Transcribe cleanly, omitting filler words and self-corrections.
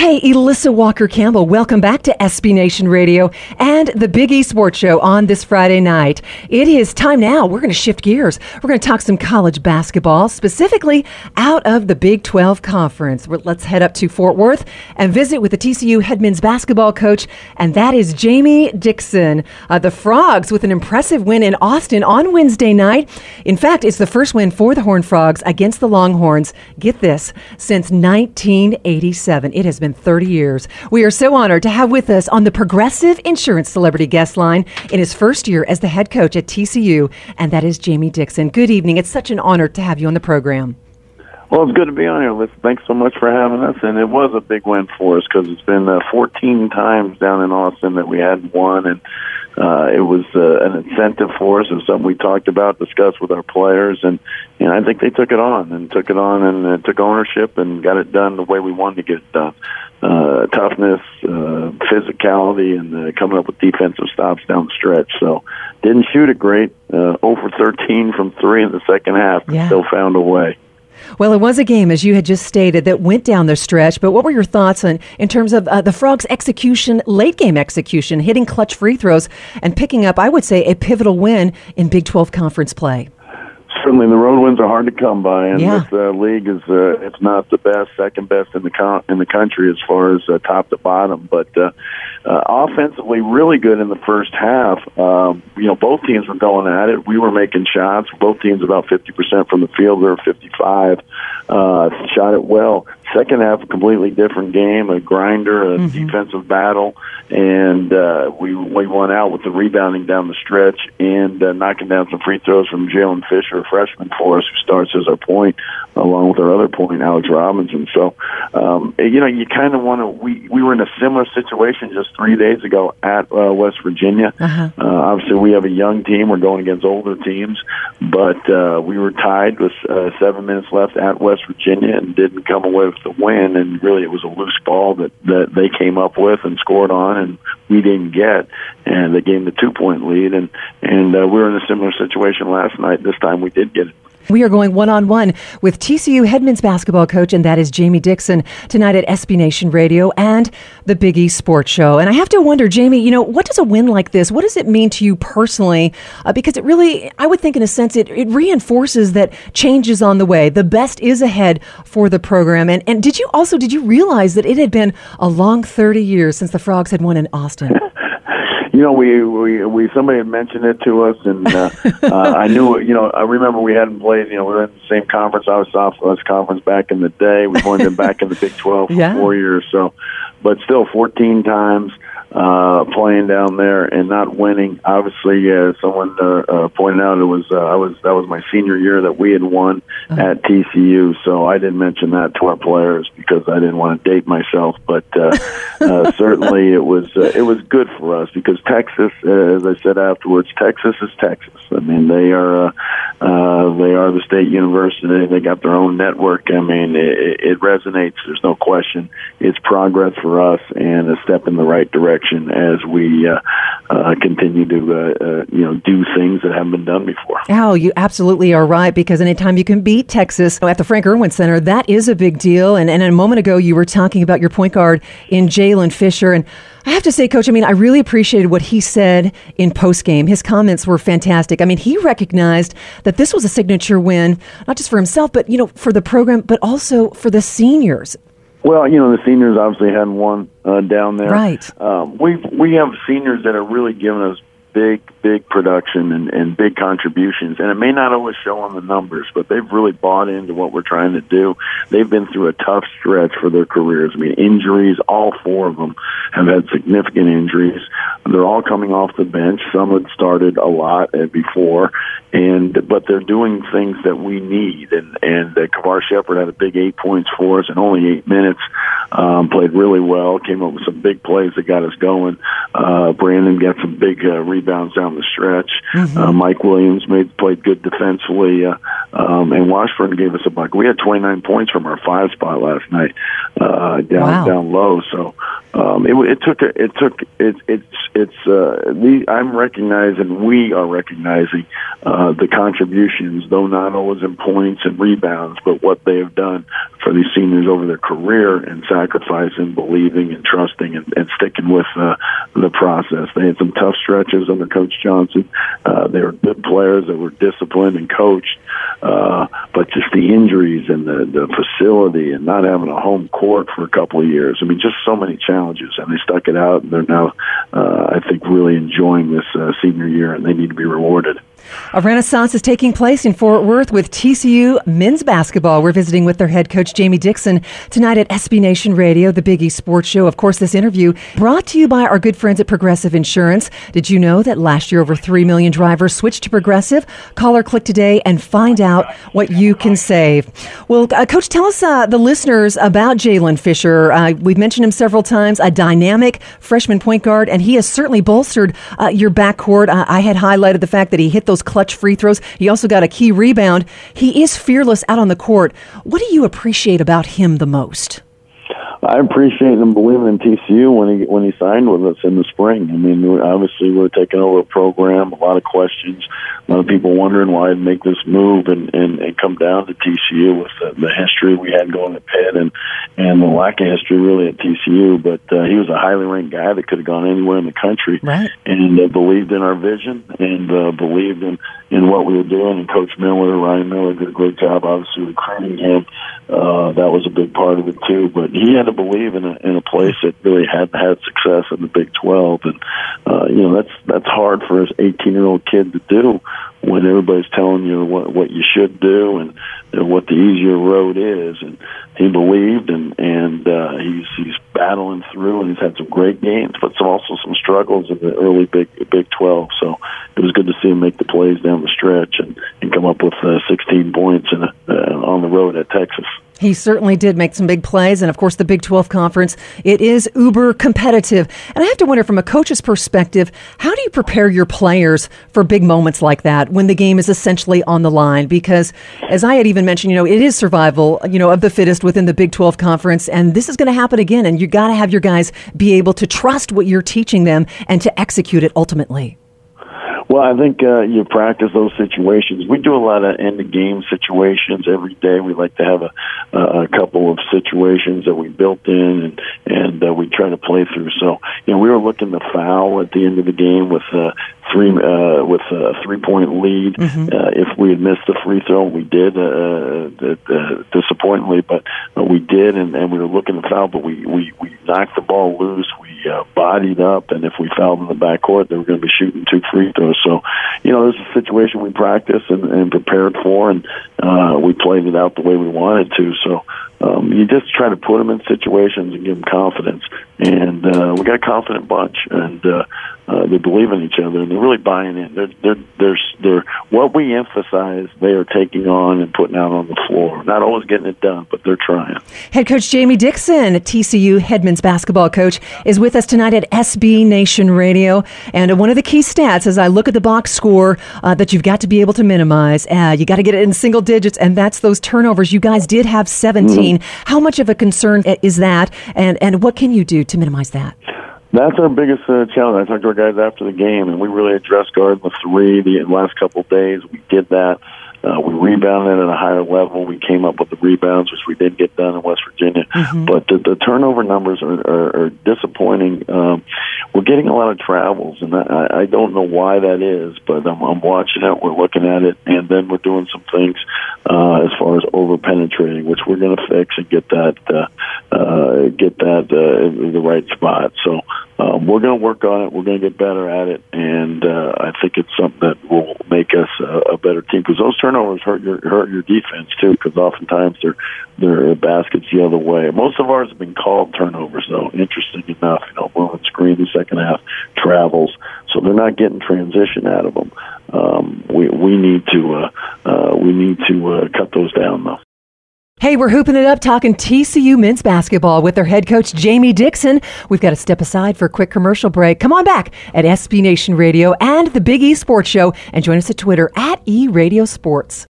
Hey, Elissa Walker-Campbell, welcome back to SB Nation Radio and the Big E Sports Show on this Friday night. It is time now. We're going to shift gears. We're going to talk some college basketball, specifically out of the Big 12 Conference. Let's head up to Fort Worth and visit with the TCU head men's basketball coach, and that is Jamie Dixon. The Frogs with an impressive win in Austin on Wednesday night. In fact, it's the first win for the Horned Frogs against the Longhorns, get this, since 1987. It has been 30 years. We are so honored to have with us on the Progressive Insurance Celebrity Guest Line in his first year as the head coach at TCU, and that is Jamie Dixon. Good evening. It's such an honor to have you on the program. Well, it's good to be on here, Liz. Thanks so much for having us, and it was a big win for us because it's been 14 times down in Austin that we hadn't won, and it was an incentive for us. It was something we talked about, discussed with our players, and I think they took it on and took ownership and got it done the way we wanted to get it done. Toughness, physicality, and coming up with defensive stops down the stretch. So didn't shoot it great. 0 for 13 from 3 in the second half, but still found a way. Well, it was a game, as you had just stated, that went down the stretch. But what were your thoughts in terms of the Frogs' execution, late-game execution, hitting clutch free throws, and picking up, I would say, a pivotal win in Big 12 Conference play? Certainly, the road wins are hard to come by, and this league is, if not the best, second best in the country as far as top to bottom. But offensively, really good in the first half. Both teams were going at it. We were making shots. Both teams about 50% from the field. We were 55. Shot it well. Second half, a completely different game, a grinder, a defensive battle, and we won out with the rebounding down the stretch and knocking down some free throws from Jalen Fisher, a freshman for us, who starts as our point, along with our other point, Alex Robinson. So, you kind of want to. We were in a similar situation just 3 days ago at West Virginia. Obviously, we have a young team. We're going against older teams, but we were tied with 7 minutes left at West Virginia and didn't come away with the win. And really, it was a loose ball that they came up with and scored on, and we didn't get. And they gave them the 2-point lead. And we were in a similar situation last night. This time, we did get it. We are going one-on-one with TCU head men's basketball coach, and that is Jamie Dixon, tonight at SB Nation Radio and the Big E Sports Show. And I have to wonder, Jamie, what does a win like this, what does it mean to you personally? Because it really, I would think in a sense, it reinforces that change is on the way. The best is ahead for the program. And did you realize that it had been a long 30 years since the Frogs had won in Austin? Somebody had mentioned it to us, and I knew. I remember we hadn't played. We were in the same conference. I was Southwest Conference back in the day. We've only been back in the Big 12 for 4 years. So, but still, 14 times playing down there and not winning. Obviously, someone pointed out that was my senior year that we had won at TCU. So I didn't mention that to our players because I didn't want to date myself. But certainly, it was good for us because Texas, as I said afterwards, Texas is Texas. I mean, they are the state university. They got their own network. I mean, it resonates. There's no question. It's progress for us and a step in the right direction as we continue to do things that haven't been done before. Oh, you absolutely are right, because anytime you can beat Texas at the Frank Irwin Center, that is a big deal. And a moment ago, you were talking about your point guard in Jalen Fisher, and I have to say, Coach, I really appreciated what he said in postgame. His comments were fantastic. He recognized that this was a signature win, not just for himself, but, for the program, but also for the seniors. Well, the seniors obviously hadn't won down there. Right. We have seniors that are really giving us big production and big contributions, and it may not always show on the numbers, but they've really bought into what we're trying to do. They've been through a tough stretch for their careers. Injuries, all 4 of them have had significant injuries. They're all coming off the bench. Some had started a lot before, but they're doing things that we need. And Kavar Shepard had a big 8 points for us in only 8 minutes. Played really well. Came up with some big plays that got us going. Brandon got some big rebounds down the stretch. Mike Williams played good defensively. And Washburn gave us a bucket. We had 29 points from our 5 spot last night down low. So I'm recognizing, we are recognizing the contributions, though not always in points and rebounds, but what they have done for these seniors over their career and sacrificing, believing, and trusting, and sticking with the process. They had some tough stretches under Coach Johnson. They were good players that were disciplined and coached, but just the injuries and the facility and not having a home court for a couple of years. I mean, just so many challenges, and they stuck it out, and they're now, I think, really enjoying this senior year, and they need to be rewarded. A renaissance is taking place in Fort Worth with TCU men's basketball. We're visiting with their head coach, Jamie Dixon, tonight at SB Nation Radio, the Big East Sports Show. Of course, this interview brought to you by our good friends at Progressive Insurance. Did you know that last year over 3 million drivers switched to Progressive? Call or click today and find out what you can save. Well, Coach, tell us, the listeners, about Jalen Fisher. We've mentioned him several times, a dynamic freshman point guard, and he has certainly bolstered your backcourt. I had highlighted the fact that he hit those clutch free throws. He also got a key rebound. He is fearless out on the court. What do you appreciate about him the most? I appreciate him believing in TCU when he signed with us in the spring. I mean, obviously we're taking over a program, a lot of questions, a lot of people wondering why I'd make this move and come down to TCU with the history we had going at Pitt and the lack of history really at TCU. But he was a highly ranked guy that could have gone anywhere in the country, right, and believed in our vision and believed in what we were doing. And Coach Miller, Ryan Miller, did a great job, obviously, recruiting him. That was a big part of it too. But he had to believe in a place that really had success in the Big 12, and that's hard for an 18-year-old kid to do when everybody's telling you what you should do and what the easier road is. And he believed, and he's battling through, and he's had some great games, but also some struggles in the early Big 12. So it was good to see him make the plays down the stretch and come up with 16 points on the road at Texas. He certainly did make some big plays, and of course the Big 12 Conference, it is uber competitive. And I have to wonder, from a coach's perspective, how do you prepare your players for big moments like that when the game is essentially on the line? Because as I had even mentioned, it is survival, of the fittest within the Big 12 Conference, and this is going to happen again, and you got to have your guys be able to trust what you're teaching them and to execute it ultimately. Well, I think you practice those situations. We do a lot of end-of-game situations every day. We like to have a couple of situations that we built in and we try to play through. So, we were looking to foul at the end of the game with a 3-point lead. Mm-hmm. If we had missed the free throw, we did, disappointingly, but we did, and we were looking to foul, but we knocked the ball loose. We bodied up, and if we fouled in the backcourt, they were going to be shooting 2 free throws. So, this is a situation we practiced and prepared for, and we played it out the way we wanted to. So you just try to put them in situations and give them confidence. And we got a confident bunch, and they believe in each other, and they're really buying in. They're what we emphasize, they are taking on and putting out on the floor. Not always getting it done, but they're trying. Head coach Jamie Dixon, TCU head men's basketball coach, is with us tonight at SB Nation Radio. And one of the key stats, as I look at the box score, that you've got to be able to minimize, you got to get it in single digits, and that's those turnovers. You guys did have 17. Mm-hmm. How much of a concern is that, and what can you do to minimize that? That's our biggest challenge. I talked to our guys after the game, and we really addressed guarding the 3 the last couple of days. We did that. We rebounded at a higher level. We came up with the rebounds, which we did get done in West Virginia. Mm-hmm. But the turnover numbers are disappointing. We're getting a lot of travels, and I don't know why that is, but I'm watching it. We're looking at it, and then we're doing some things as far as over-penetrating, which we're going to fix and get that in the right spot. So we're going to work on it. We're going to get better at it, and I think it's something that will make us a better team, because those turnovers hurt your defense too, because oftentimes they're baskets the other way. Most of ours have been called turnovers, though. Interesting enough, moving screen the second half, travels, so they're not getting transition out of them. We need to cut those down, though. Hey, we're hooping it up, talking TCU men's basketball with their head coach, Jamie Dixon. We've got to step aside for a quick commercial break. Come on back at SB Nation Radio and the Big East Sports Show, and join us at Twitter at eRadioSports.